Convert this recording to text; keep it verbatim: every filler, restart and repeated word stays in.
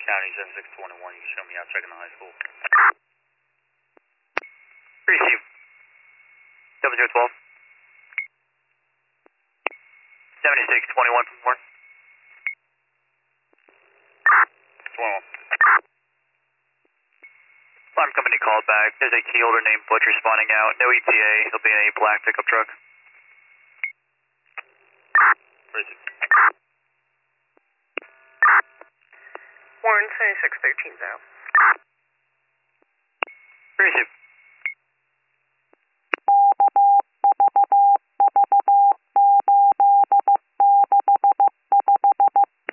County seven six two one, you can show me out checking the high school. Receive. seven zero one two. seventy-six twenty-one from Warren. twenty-one. Alarm company called back. There's a key holder named Butcher spawning out. No E T A. He'll be in a black pickup truck. Receive. Warren, seventy-six thirteen though.